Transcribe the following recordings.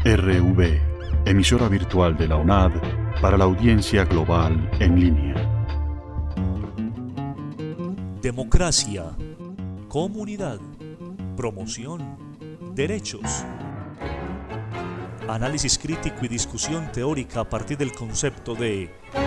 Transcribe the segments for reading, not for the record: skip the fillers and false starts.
RV, emisora virtual de la UNAD para la audiencia global en línea. Democracia, comunidad, promoción, derechos. Análisis crítico y discusión teórica a partir del concepto de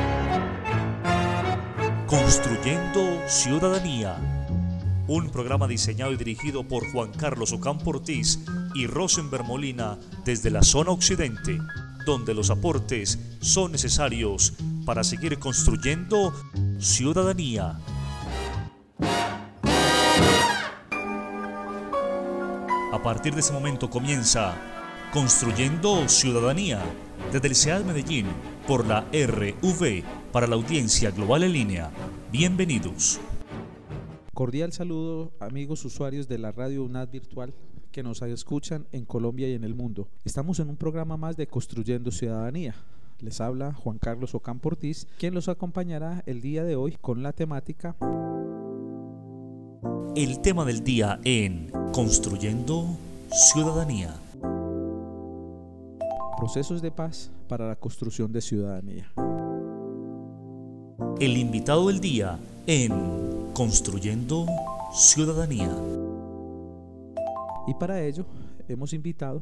Construyendo Ciudadanía. Un programa diseñado y dirigido por Juan Carlos Ocampo Ortiz y Rosenberg Molina desde la zona occidente, donde los aportes son necesarios para seguir construyendo ciudadanía. A partir de ese momento comienza Construyendo Ciudadanía desde el CEAD Medellín por la RV para la audiencia global en línea. Bienvenidos. Cordial saludo, amigos usuarios de la radio UNAD virtual que nos escuchan en Colombia y en el mundo. Estamos en un programa más de Construyendo Ciudadanía. Les habla Juan Carlos Ocampo Ortiz, quien los acompañará el día de hoy con la temática. El tema del día en Construyendo Ciudadanía. Procesos de paz para la construcción de ciudadanía. El invitado del día en Construyendo Ciudadanía. Y para ello hemos invitado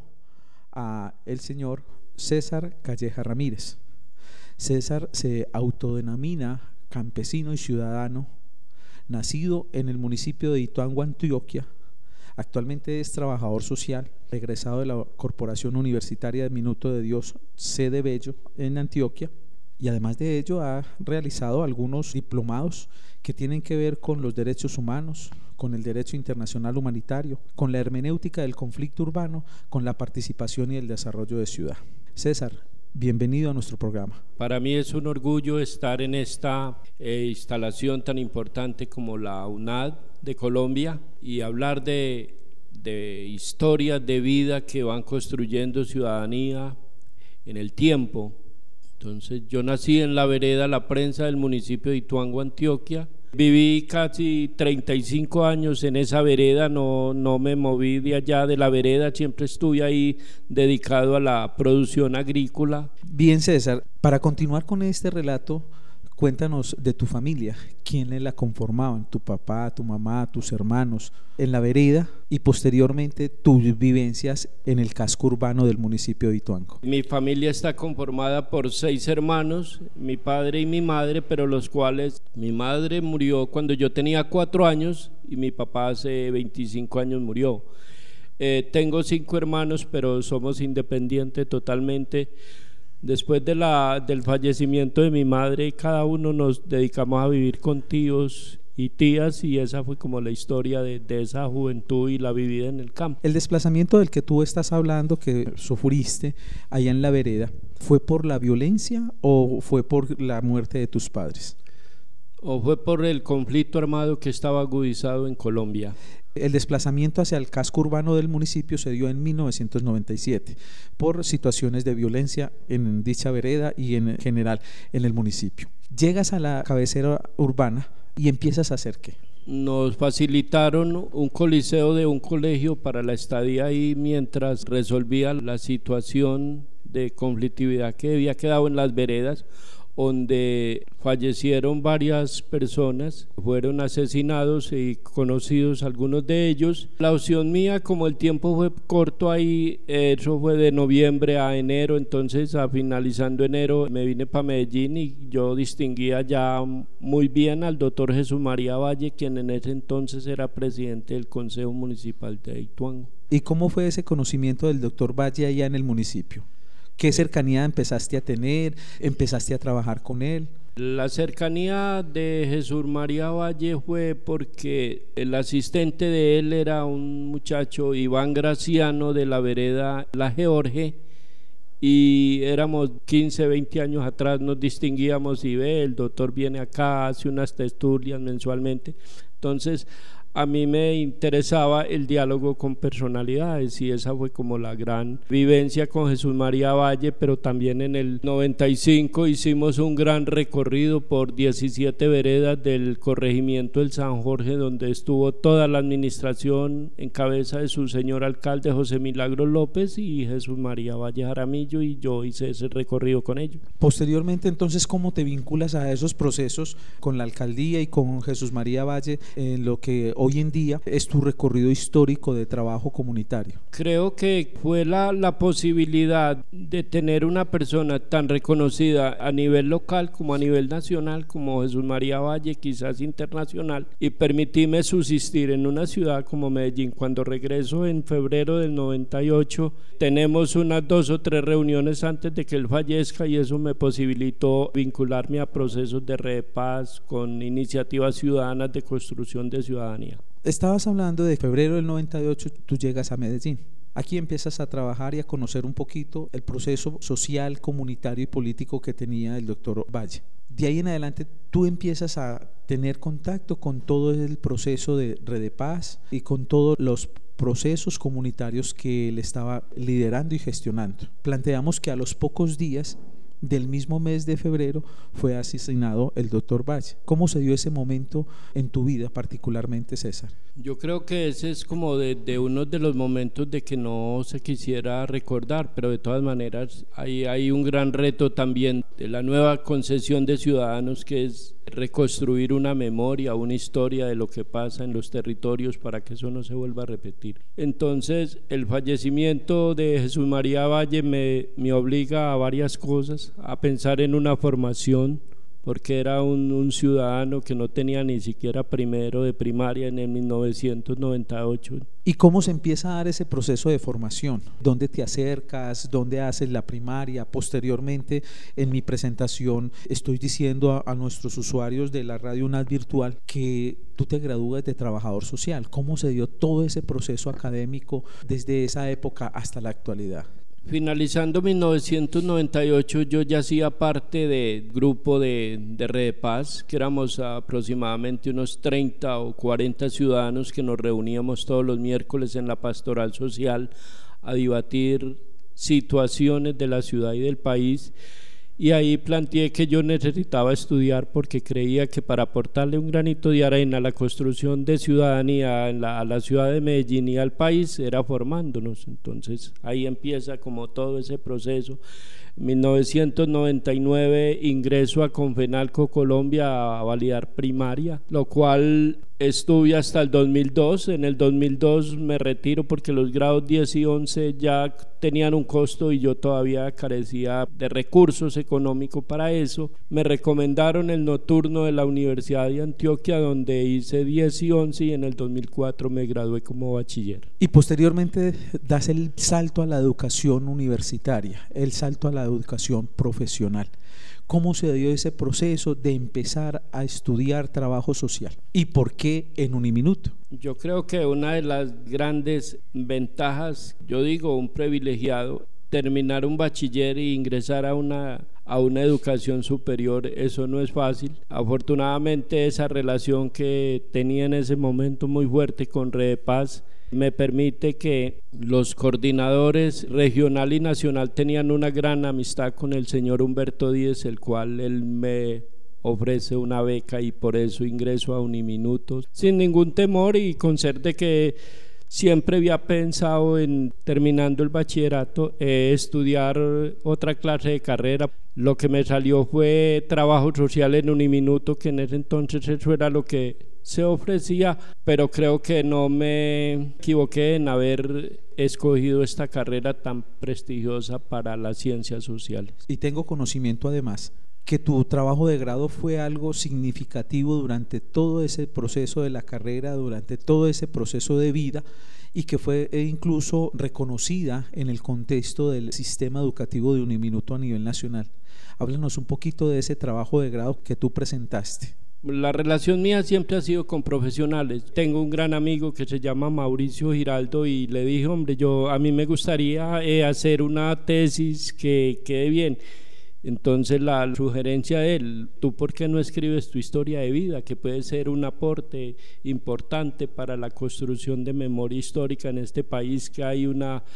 a el señor César Calleja Ramírez. César se autodenomina campesino y ciudadano, nacido en el municipio de Ituango, Antioquia. Actualmente es trabajador social, egresado de la Corporación Universitaria de Minuto de Dios, sede Bello, en Antioquia, y además de ello ha realizado algunos diplomados que tienen que ver con los derechos humanos, con el derecho internacional humanitario, con la hermenéutica del conflicto urbano, con la participación y el desarrollo de ciudad. César, bienvenido a nuestro programa. Para mí es un orgullo estar en esta instalación tan importante como la UNAD de Colombia y hablar de historias de vida que van construyendo ciudadanía en el tiempo. Entonces yo nací en la vereda La Prensa del municipio de Ituango, Antioquia. Viví casi 35 años en esa vereda, no me moví de allá de la vereda, siempre estuve ahí dedicado a la producción agrícola. Bien, César, para continuar con este relato, cuéntanos de tu familia, quiénes la conformaban, tu papá, tu mamá, tus hermanos, en la vereda y posteriormente tus vivencias en el casco urbano del municipio de Ituango. Mi familia está conformada por 6 hermanos, mi padre y mi madre, pero los cuales mi madre murió cuando yo tenía 4 años y mi papá hace 25 años murió. Tengo 5 hermanos, pero somos independientes totalmente. Después del fallecimiento de mi madre, cada uno nos dedicamos a vivir con tíos y tías, y esa fue como la historia de esa juventud y la vivida en el campo. El desplazamiento del que tú estás hablando, que sufriste allá en la vereda, ¿fue por la violencia o fue por la muerte de tus padres? O fue por el conflicto armado que estaba agudizado en Colombia. El desplazamiento hacia el casco urbano del municipio se dio en 1997 por situaciones de violencia en dicha vereda y en general en el municipio. Llegas a la cabecera urbana y empiezas a hacer ¿qué? Nos facilitaron un coliseo de un colegio para la estadía ahí mientras resolvía la situación de conflictividad que había quedado en las veredas, donde fallecieron varias personas, fueron asesinados y conocidos algunos de ellos. La opción mía, como el tiempo fue corto ahí, eso fue de noviembre a enero, entonces a finalizando enero me vine para Medellín y yo distinguía ya muy bien al doctor Jesús María Valle, quien en ese entonces era presidente del Consejo Municipal de Ituango. ¿Y cómo fue ese conocimiento del doctor Valle allá en el municipio? ¿Qué cercanía empezaste a tener? ¿Empezaste a trabajar con él? La cercanía de Jesús María Valle fue porque el asistente de él era un muchacho, Iván Graciano, de la vereda La George, y éramos 15, 20 años atrás, nos distinguíamos y el doctor viene acá, hace unas tertulias mensualmente. Entonces a mí me interesaba el diálogo con personalidades y esa fue como la gran vivencia con Jesús María Valle, pero también en el 95 hicimos un gran recorrido por 17 veredas del corregimiento del San Jorge, donde estuvo toda la administración en cabeza de su señor alcalde José Milagros López y Jesús María Valle Jaramillo, y yo hice ese recorrido con ellos. Posteriormente, entonces, ¿cómo te vinculas a esos procesos con la alcaldía y con Jesús María Valle en lo que hoy en día es tu recorrido histórico de trabajo comunitario? Creo que fue la posibilidad de tener una persona tan reconocida a nivel local como a nivel nacional como Jesús María Valle, quizás internacional, y permitirme subsistir en una ciudad como Medellín. Cuando regreso en febrero del 98 tenemos unas 2 o 3 reuniones antes de que él fallezca, y eso me posibilitó vincularme a procesos de Red de Paz con iniciativas ciudadanas de construcción de ciudadanía. Estabas hablando de febrero del 98, tú llegas a Medellín. Aquí empiezas a trabajar y a conocer un poquito el proceso social, comunitario y político que tenía el doctor Valle. De ahí en adelante tú empiezas a tener contacto con todo el proceso de Red de Paz y con todos los procesos comunitarios que él estaba liderando y gestionando. Planteamos que a los pocos días del mismo mes de febrero fue asesinado el doctor Valle. ¿Cómo se dio ese momento en tu vida particularmente, César? Yo creo que ese es como de uno de los momentos de que no se quisiera recordar, pero de todas maneras hay un gran reto también de la nueva concesión de ciudadanos, que es reconstruir una memoria, una historia de lo que pasa en los territorios para que eso no se vuelva a repetir. Entonces el fallecimiento de Jesús María Valle me obliga a varias cosas, a pensar en una formación, porque era un ciudadano que no tenía ni siquiera primero de primaria en el 1998. ¿Y cómo se empieza a dar ese proceso de formación? ¿Dónde te acercas? ¿Dónde haces la primaria? Posteriormente, en mi presentación, estoy diciendo a nuestros usuarios de la Radio UNAD Virtual que tú te gradúas de trabajador social. ¿Cómo se dio todo ese proceso académico desde esa época hasta la actualidad? Finalizando 1998 yo ya hacía parte del grupo de Red de Paz, que éramos aproximadamente unos 30 o 40 ciudadanos que nos reuníamos todos los miércoles en la pastoral social a debatir situaciones de la ciudad y del país. Y ahí planteé que yo necesitaba estudiar porque creía que para aportarle un granito de arena a la construcción de ciudadanía a la ciudad de Medellín y al país era formándonos. Entonces ahí empieza como todo ese proceso. En 1999 ingreso a Confenalco Colombia a validar primaria, lo cual estuve hasta el 2002. En el 2002 me retiro porque los grados 10 y 11 ya tenían un costo y yo todavía carecía de recursos económicos para eso. Me recomendaron el nocturno de la Universidad de Antioquia, donde hice 10 y 11, y en el 2004 me gradué como bachiller. Y posteriormente das el salto a la educación universitaria, el salto a la educación profesional. ¿Cómo se dio ese proceso de empezar a estudiar trabajo social? ¿Y por qué en Uniminuto? Yo creo que una de las grandes ventajas, yo digo un privilegiado, terminar un bachiller e ingresar a una educación superior, eso no es fácil. Afortunadamente esa relación que tenía en ese momento muy fuerte con Red de Paz me permite que los coordinadores regional y nacional tenían una gran amistad con el señor Humberto Díez, el cual él me ofrece una beca y por eso ingreso a Uniminuto sin ningún temor y con ser de que siempre había pensado en, terminando el bachillerato, estudiar otra clase de carrera. Lo que me salió fue trabajo social en Uniminuto, que en ese entonces eso era lo que se ofrecía, pero creo que no me equivoqué en haber escogido esta carrera tan prestigiosa para las ciencias sociales. Y tengo conocimiento además que tu trabajo de grado fue algo significativo durante todo ese proceso de la carrera, durante todo ese proceso de vida, y que fue incluso reconocida en el contexto del sistema educativo de Uniminuto a nivel nacional. Háblanos un poquito de ese trabajo de grado que tú presentaste. La relación mía siempre ha sido con profesionales. Tengo un gran amigo que se llama Mauricio Giraldo y le dije, hombre, a mí me gustaría hacer una tesis que quede bien. Entonces la sugerencia de él, ¿tú por qué no escribes tu historia de vida, que puede ser un aporte importante para la construcción de memoria histórica en este país, que hay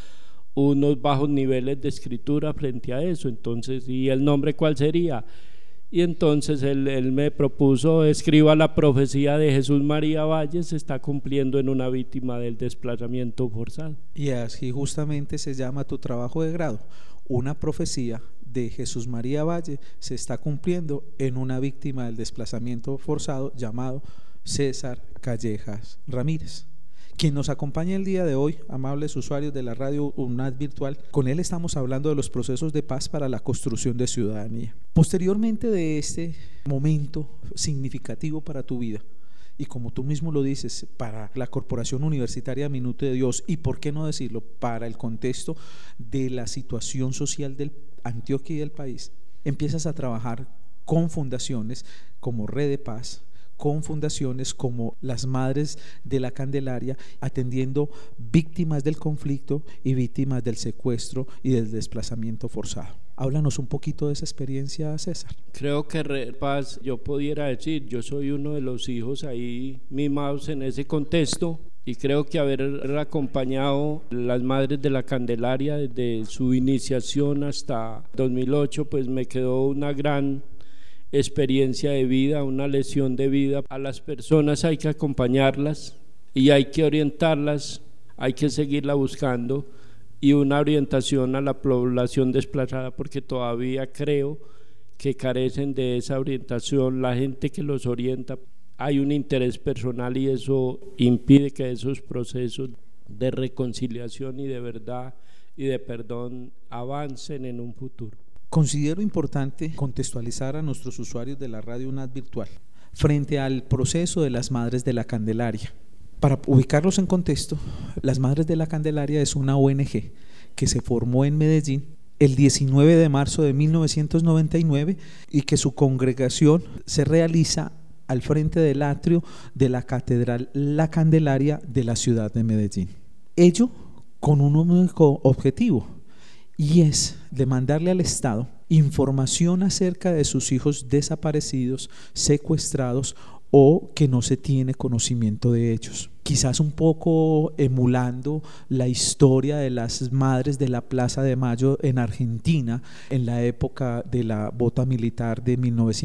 unos bajos niveles de escritura frente a eso? Entonces, ¿y el nombre cuál sería? Y entonces él me propuso: escriba la profecía de Jesús María Valle, se está cumpliendo en una víctima del desplazamiento forzado. Y así justamente se llama tu trabajo de grado, una profecía de Jesús María Valle se está cumpliendo en una víctima del desplazamiento forzado llamado César Callejas Ramírez, quien nos acompaña el día de hoy, amables usuarios de la radio UNAD Virtual. Con él estamos hablando de los procesos de paz para la construcción de ciudadanía. Posteriormente de este momento significativo para tu vida, y como tú mismo lo dices, para la Corporación Universitaria Minuto de Dios, y por qué no decirlo, para el contexto de la situación social de Antioquia y del país, empiezas a trabajar con fundaciones como Red de Paz, con fundaciones como las Madres de la Candelaria, atendiendo víctimas del conflicto y víctimas del secuestro y del desplazamiento forzado. Háblanos un poquito de esa experiencia, César. Creo que Red Paz, yo pudiera decir, yo soy uno de los hijos ahí mimados en ese contexto, y creo que haber acompañado las Madres de la Candelaria desde su iniciación hasta 2008, pues me quedó una gran experiencia de vida, una lección de vida. A las personas hay que acompañarlas y hay que orientarlas, hay que seguirla buscando, y una orientación a la población desplazada, porque todavía creo que carecen de esa orientación. La gente que los orienta, hay un interés personal, y eso impide que esos procesos de reconciliación y de verdad y de perdón avancen en un futuro. Considero importante contextualizar a nuestros usuarios de la radio UNAD Virtual frente al proceso de las Madres de la Candelaria. Para ubicarlos en contexto, las Madres de la Candelaria es una ONG que se formó en Medellín el 19 de marzo de 1999 y que su congregación se realiza al frente del atrio de la Catedral La Candelaria de la ciudad de Medellín. Ello con un único objetivo, y es demandarle al Estado información acerca de sus hijos desaparecidos, secuestrados o que no se tiene conocimiento de ellos. Quizás un poco emulando la historia de las Madres de la Plaza de Mayo en Argentina en la época de la bota militar de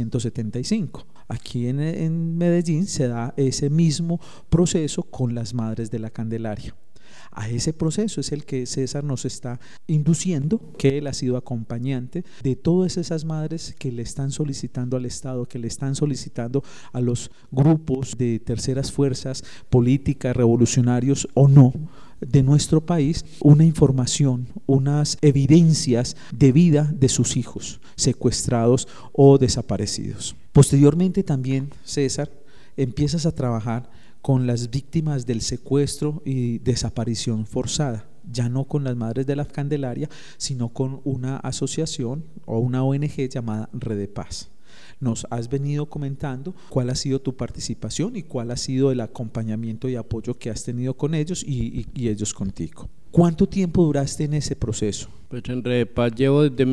1975. Aquí en Medellín se da ese mismo proceso con las Madres de la Candelaria. A ese proceso es el que César nos está induciendo, que él ha sido acompañante de todas esas madres que le están solicitando al Estado, que le están solicitando a los grupos de terceras fuerzas políticas, revolucionarios o no, de nuestro país, una información, unas evidencias de vida de sus hijos secuestrados o desaparecidos. Posteriormente también, César, empiezas a trabajar con las víctimas del secuestro y desaparición forzada, ya no con las Madres de la Candelaria, sino con una asociación o una ONG llamada Red de Paz. Nos has venido comentando cuál ha sido tu participación y cuál ha sido el acompañamiento y apoyo que has tenido con ellos y ellos contigo. ¿Cuánto tiempo duraste en ese proceso? Pues en Red de Paz llevo desde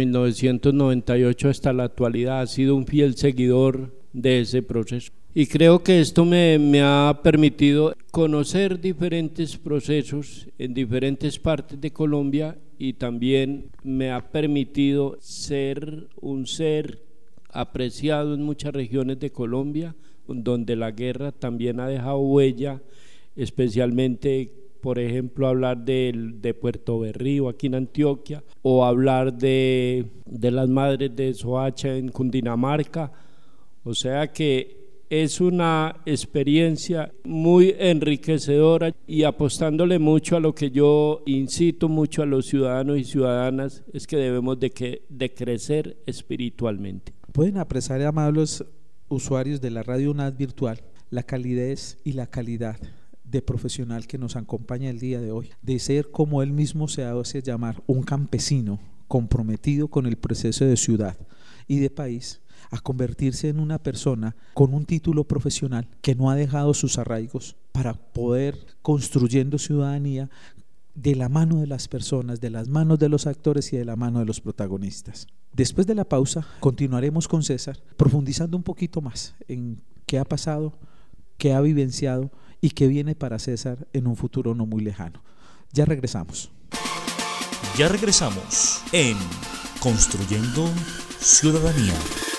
1998 hasta la actualidad, he sido un fiel seguidor de ese proceso. Y creo que esto me ha permitido conocer diferentes procesos en diferentes partes de Colombia, y también me ha permitido ser un ser apreciado en muchas regiones de Colombia, donde la guerra también ha dejado huella, especialmente, por ejemplo, hablar de Puerto Berrío aquí en Antioquia, o hablar de las Madres de Soacha en Cundinamarca. O sea que es una experiencia muy enriquecedora, y apostándole mucho a lo que yo incito mucho a los ciudadanos y ciudadanas, es que debemos de crecer espiritualmente. Pueden apreciar, amables usuarios de la radio UNAD Virtual, la calidez y la calidad de profesional que nos acompaña el día de hoy, de ser, como él mismo se hace llamar, un campesino comprometido con el proceso de ciudad y de país, a convertirse en una persona con un título profesional que no ha dejado sus arraigos para poder construyendo ciudadanía de la mano de las personas, de las manos de los actores y de la mano de los protagonistas. Después de la pausa continuaremos con César profundizando un poquito más en qué ha pasado, qué ha vivenciado y qué viene para César en un futuro no muy lejano. Ya regresamos. Ya regresamos en Construyendo Ciudadanía.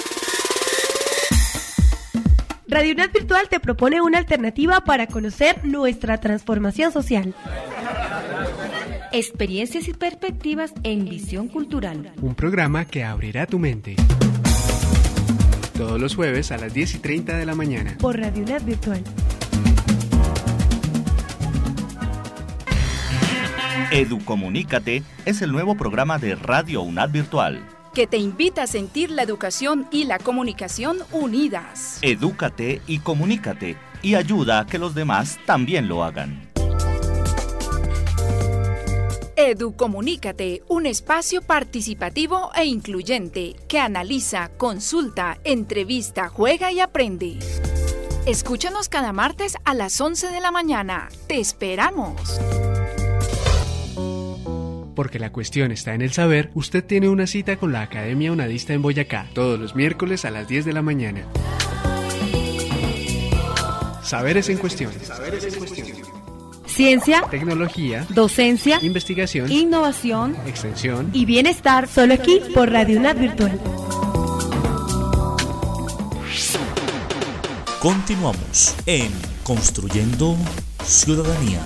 Radio UNAD Virtual te propone una alternativa para conocer nuestra transformación social. Experiencias y perspectivas en Visión Cultural. Un programa que abrirá tu mente. Todos los jueves a las 10:30 de la mañana. Por Radio UNAD Virtual. Educomunícate es el nuevo programa de Radio UNAD Virtual, que te invita a sentir la educación y la comunicación unidas. Edúcate y comunícate y ayuda a que los demás también lo hagan. Educomunícate, un espacio participativo e incluyente que analiza, consulta, entrevista, juega y aprende. Escúchanos cada martes a las 11 de la mañana. ¡Te esperamos! Porque la cuestión está en el saber, usted tiene una cita con la Academia Unadista en Boyacá, todos los miércoles a las 10 de la mañana. Saberes en cuestión. Ciencia, tecnología, docencia, investigación, innovación, extensión y bienestar, solo aquí por Radio UNAD Virtual. Continuamos en Construyendo Ciudadanía.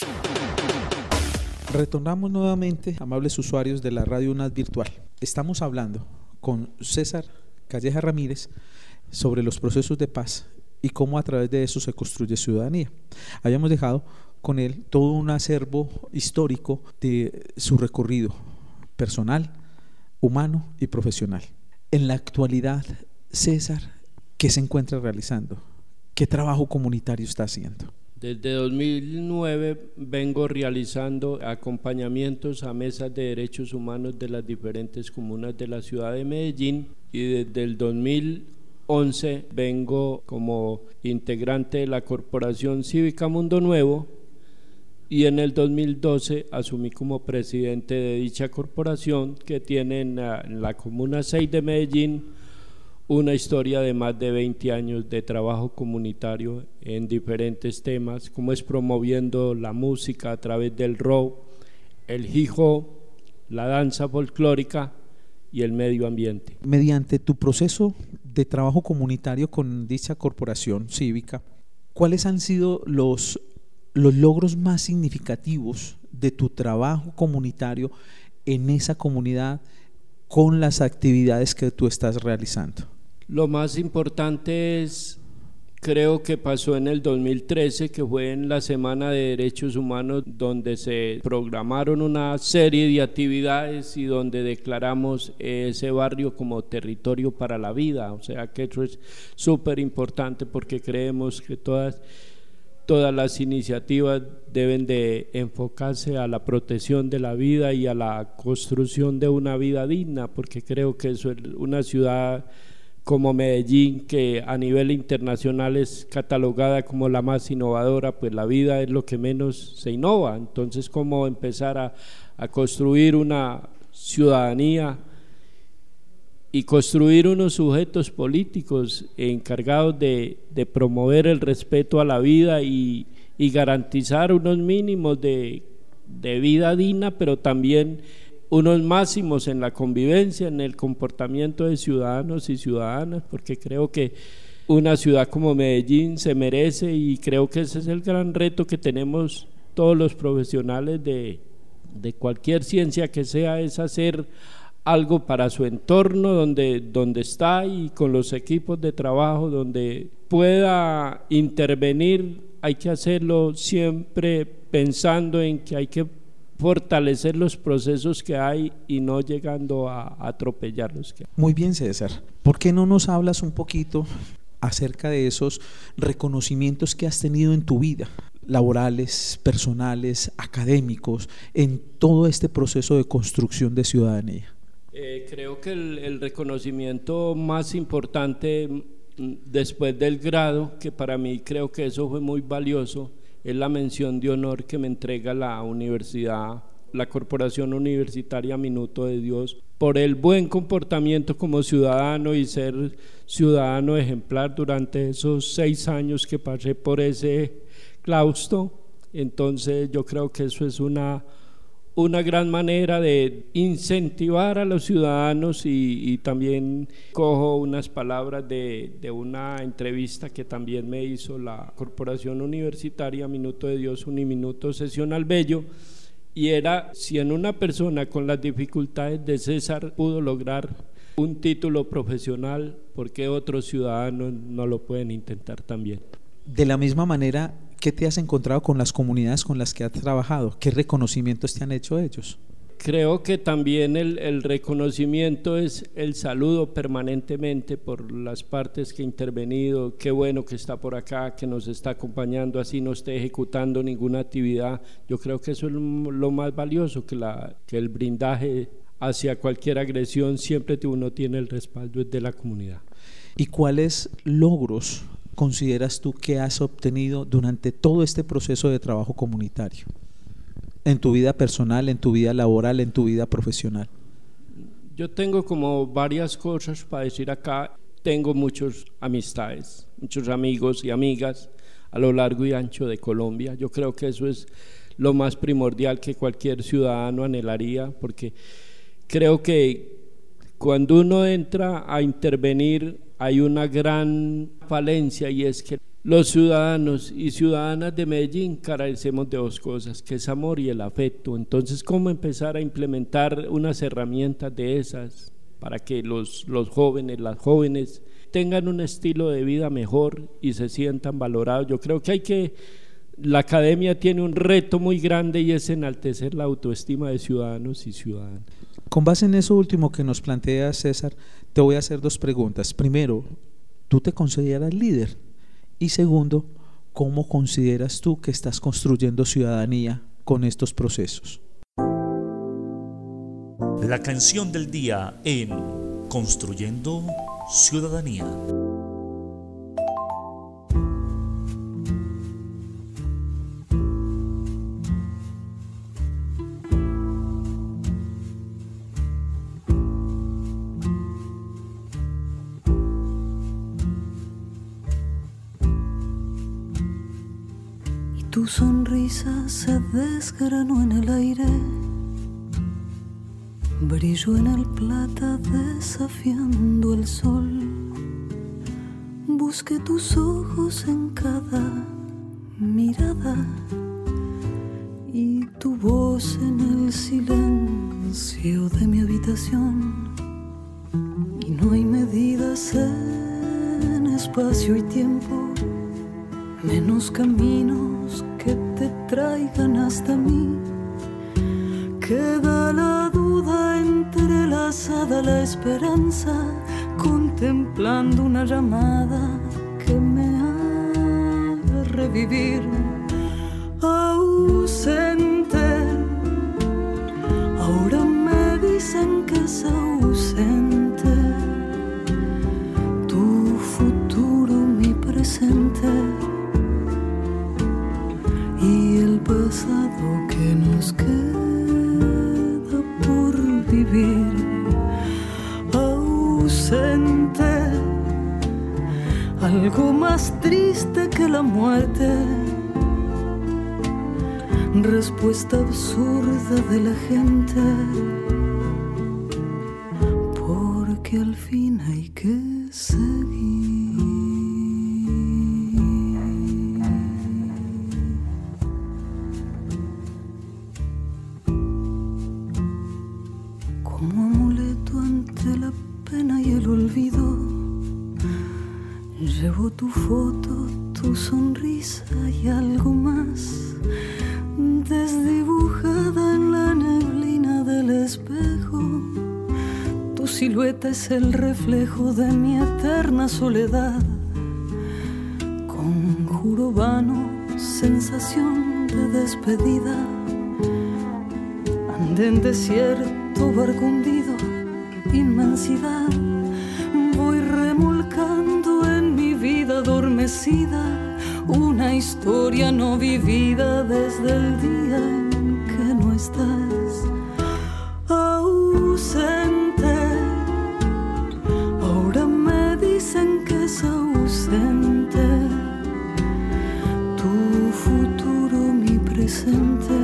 Retornamos nuevamente, amables usuarios de la Radio UNAD Virtual. Estamos hablando con César Calleja Ramírez sobre los procesos de paz y cómo a través de eso se construye ciudadanía. Habíamos dejado con él todo un acervo histórico de su recorrido personal, humano y profesional. En la actualidad, César, ¿qué se encuentra realizando? ¿Qué trabajo comunitario está haciendo? Desde 2009 vengo realizando acompañamientos a mesas de derechos humanos de las diferentes comunas de la ciudad de Medellín, y desde el 2011 vengo como integrante de la Corporación Cívica Mundo Nuevo, y en el 2012 asumí como presidente de dicha corporación, que tiene en la Comuna 6 de Medellín una historia de más de 20 años de trabajo comunitario en diferentes temas, como es promoviendo la música a través del rock, el hip hop, la danza folclórica y el medio ambiente. Mediante tu proceso de trabajo comunitario con dicha corporación cívica, ¿cuáles han sido los logros más significativos de tu trabajo comunitario en esa comunidad con las actividades que tú estás realizando? Lo más importante es, creo que pasó en el 2013, que fue en la Semana de Derechos Humanos, donde se programaron una serie de actividades y donde declaramos ese barrio como territorio para la vida. O sea que eso es súper importante, porque creemos que todas las iniciativas deben de enfocarse a la protección de la vida y a la construcción de una vida digna, porque creo que eso es una ciudad como Medellín, que a nivel internacional es catalogada como la más innovadora, pues la vida es lo que menos se innova. Entonces, ¿cómo empezar a construir una ciudadanía y construir unos sujetos políticos encargados de promover el respeto a la vida y garantizar unos mínimos de vida digna, pero también unos máximos en la convivencia, en el comportamiento de ciudadanos y ciudadanas? Porque creo que una ciudad como Medellín se merece, y creo que ese es el gran reto que tenemos todos los profesionales de cualquier ciencia que sea, es hacer algo para su entorno donde está, y con los equipos de trabajo donde pueda intervenir. Hay que hacerlo siempre pensando en que hay que fortalecer los procesos que hay y no llegando a atropellar los que hay. Muy bien, César, ¿por qué no nos hablas un poquito acerca de esos reconocimientos que has tenido en tu vida, laborales, personales, académicos, en todo este proceso de construcción de ciudadanía? Creo que el reconocimiento más importante después del grado, que para mí creo que eso fue muy valioso, es la mención de honor que me entrega la universidad, la Corporación Universitaria Minuto de Dios, por el buen comportamiento como ciudadano y ser ciudadano ejemplar durante esos 6 años que pasé por ese claustro. Entonces yo creo que eso es una gran manera de incentivar a los ciudadanos y también cojo unas palabras de una entrevista que también me hizo la Corporación Universitaria Minuto de Dios, Uniminuto Sesión al Bello, y era: si en una persona con las dificultades de César pudo lograr un título profesional, ¿por qué otros ciudadanos no lo pueden intentar también? De la misma manera, ¿qué te has encontrado con las comunidades con las que has trabajado? ¿Qué reconocimientos te han hecho ellos? Creo que también el reconocimiento es el saludo permanentemente por las partes que he intervenido. Qué bueno que está por acá, que nos está acompañando, así no esté ejecutando ninguna actividad. Yo creo que eso es lo más valioso, que el blindaje hacia cualquier agresión, siempre uno tiene el respaldo de la comunidad. ¿Y cuáles logros consideras tú que has obtenido durante todo este proceso de trabajo comunitario? En tu vida personal, en tu vida laboral, en tu vida profesional. Yo tengo como varias cosas para decir acá. Tengo muchas amistades, muchos amigos y amigas a lo largo y ancho de Colombia. Yo creo que eso es lo más primordial que cualquier ciudadano anhelaría, porque creo que cuando uno entra a intervenir hay una gran falencia, y es que los ciudadanos y ciudadanas de Medellín carecemos de 2 cosas, que es amor y el afecto. Entonces, ¿cómo empezar a implementar unas herramientas de esas para que los jóvenes, las jóvenes tengan un estilo de vida mejor y se sientan valorados? Yo creo que la academia tiene un reto muy grande, y es enaltecer la autoestima de ciudadanos y ciudadanas. Con base en eso último que nos plantea César, te voy a hacer 2 preguntas. Primero, ¿tú te consideras líder? Y segundo, ¿cómo consideras tú que estás construyendo ciudadanía con estos procesos? La canción del día en Construyendo Ciudadanía. Tu sonrisa se desgranó en el aire, brilló en el plata desafiando el sol. Busqué tus ojos en cada mirada y tu voz en el silencio de mi habitación. Y no hay medidas en espacio y tiempo, menos caminos que te traigan hasta mí. Queda la duda entrelazada, la esperanza, contemplando una llamada que me haga revivir. Ausente, ahora me dicen que es ausente. Tu futuro, mi presente, y el pasado que nos queda por vivir. Ausente, algo más triste que la muerte, respuesta absurda de la gente, porque al fin hay que seguir. Llevo tu foto, tu sonrisa y algo más, desdibujada en la neblina del espejo. Tu silueta es el reflejo de mi eterna soledad, conjuro vano, sensación de despedida. Andén desierto, barco hundido, inmensidad. Voy remolcando en mi vida adormecida una historia no vivida desde el día en que no estás ausente. Ahora me dicen que es ausente, tu futuro, mi presente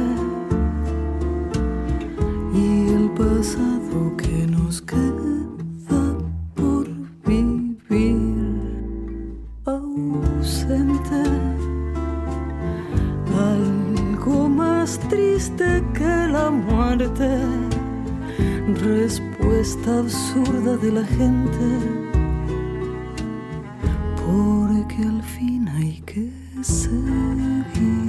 y el pasado que nos queda por vivir. Ausente, algo más triste que la muerte, respuesta absurda de la gente, porque al fin hay que seguir.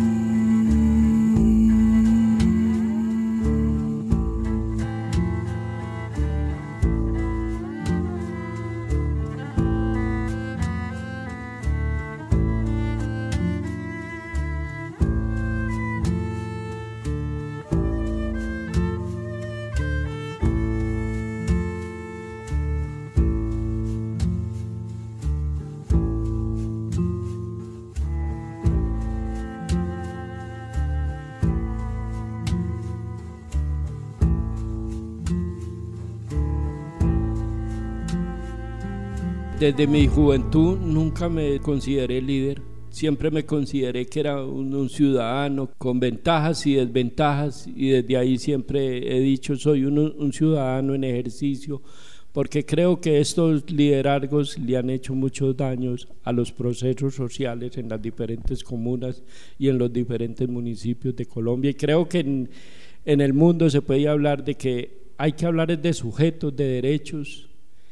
Desde mi juventud nunca me consideré líder, siempre me consideré que era un ciudadano con ventajas y desventajas, y desde ahí siempre he dicho soy un ciudadano en ejercicio, porque creo que estos liderazgos le han hecho muchos daños a los procesos sociales en las diferentes comunas y en los diferentes municipios de Colombia, y creo que en el mundo se puede hablar de que hay que hablar de sujetos, de derechos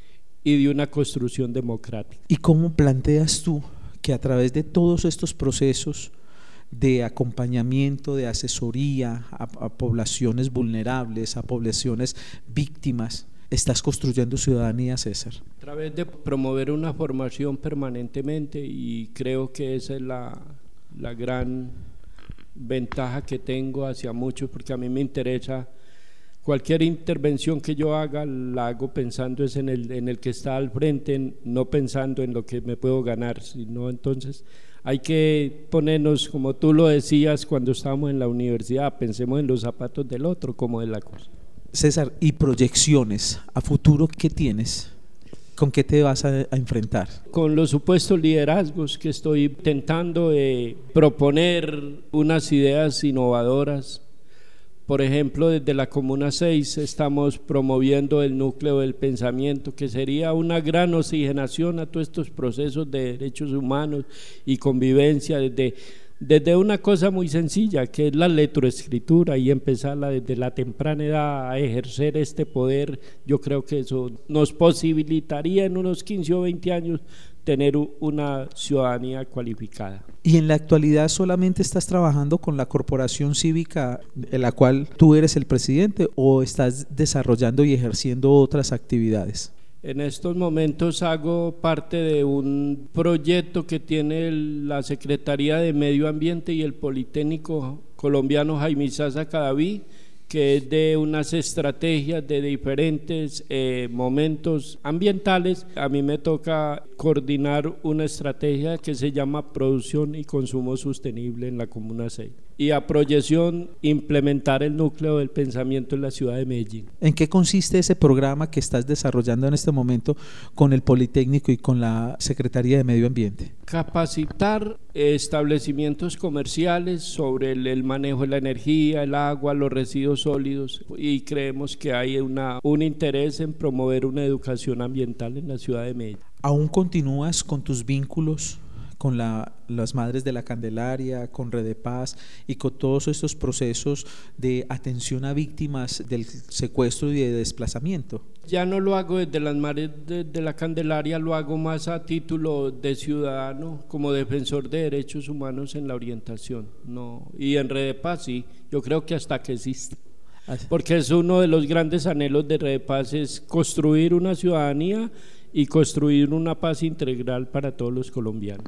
y de una construcción democrática. ¿Y cómo planteas tú que a través de todos estos procesos de acompañamiento, de asesoría a poblaciones vulnerables, a poblaciones víctimas, estás construyendo ciudadanía, César? A través de promover una formación permanentemente, y creo que esa es la gran ventaja que tengo hacia muchos, porque a mí me interesa cualquier intervención que yo haga, la hago pensando en el que está al frente, no pensando en lo que me puedo ganar, sino entonces hay que ponernos, como tú lo decías cuando estábamos en la universidad, pensemos en los zapatos del otro, como es la cosa. César, ¿y proyecciones a futuro qué tienes? ¿Con qué te vas a enfrentar? Con los supuestos liderazgos que estoy intentando proponer unas ideas innovadoras. Por ejemplo, desde la Comuna 6 estamos promoviendo el núcleo del pensamiento, que sería una gran oxigenación a todos estos procesos de derechos humanos y convivencia, desde una cosa muy sencilla, que es la lectoescritura, y empezarla desde la temprana edad a ejercer este poder. Yo creo que eso nos posibilitaría en unos 15 o 20 años tener una ciudadanía cualificada. ¿Y en la actualidad solamente estás trabajando con la corporación cívica en la cual tú eres el presidente, o estás desarrollando y ejerciendo otras actividades? En estos momentos hago parte de un proyecto que tiene la Secretaría de Medio Ambiente y el Politécnico Colombiano Jaime Isaza Cadaví, que es de unas estrategias de diferentes momentos ambientales. A mí me toca coordinar una estrategia que se llama Producción y Consumo Sostenible en la Comuna 6, y a proyección implementar el núcleo del pensamiento en la ciudad de Medellín. ¿En qué consiste ese programa que estás desarrollando en este momento con el Politécnico y con la Secretaría de Medio Ambiente? Capacitar establecimientos comerciales sobre el manejo de la energía, el agua, los residuos sólidos, y creemos que hay un interés en promover una educación ambiental en la ciudad de Medellín. ¿Aún continúas con tus vínculos con las Madres de la Candelaria, con Redepaz y con todos estos procesos de atención a víctimas del secuestro y de desplazamiento? Ya no lo hago desde las Madres de la Candelaria, lo hago más a título de ciudadano, como defensor de derechos humanos en la orientación, ¿no? Y en Redepaz sí, yo creo que hasta que existe, porque es uno de los grandes anhelos de Redepaz, es construir una ciudadanía y construir una paz integral para todos los colombianos.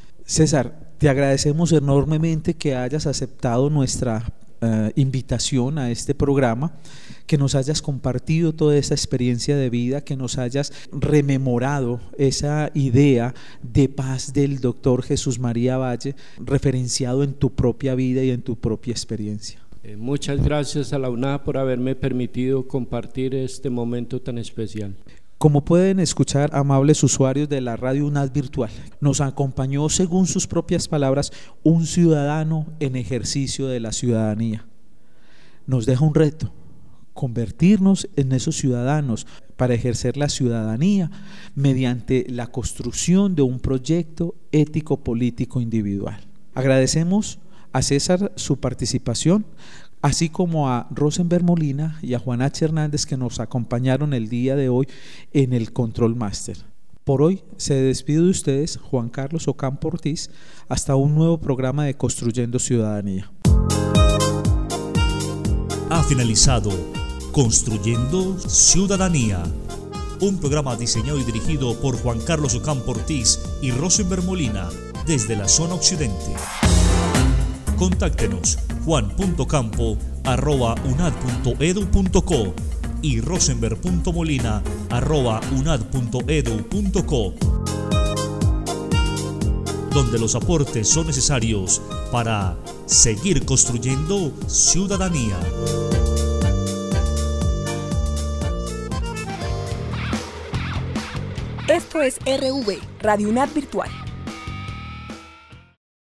César, te agradecemos enormemente que hayas aceptado nuestra invitación a este programa, que nos hayas compartido toda esa experiencia de vida, que nos hayas rememorado esa idea de paz del doctor Jesús María Valle, referenciado en tu propia vida y en tu propia experiencia. Muchas gracias a la UNAD por haberme permitido compartir este momento tan especial. Como pueden escuchar, amables usuarios de la Radio UNAD Virtual, nos acompañó, según sus propias palabras, un ciudadano en ejercicio de la ciudadanía. Nos deja un reto: convertirnos en esos ciudadanos para ejercer la ciudadanía mediante la construcción de un proyecto ético-político individual. Agradecemos a César su participación, así como a Rosenberg Molina y a Juan H. Hernández, que nos acompañaron el día de hoy en el Control Master. Por hoy se despide de ustedes Juan Carlos Ocampo Ortiz, hasta un nuevo programa de Construyendo Ciudadanía. Ha finalizado Construyendo Ciudadanía, un programa diseñado y dirigido por Juan Carlos Ocampo Ortiz y Rosenberg Molina desde la zona occidente. Contáctenos juan.campo@unad.edu.co y rosenberg.molina@unad.edu.co, donde los aportes son necesarios para seguir construyendo ciudadanía. Esto es RV, Radio UNAD Virtual.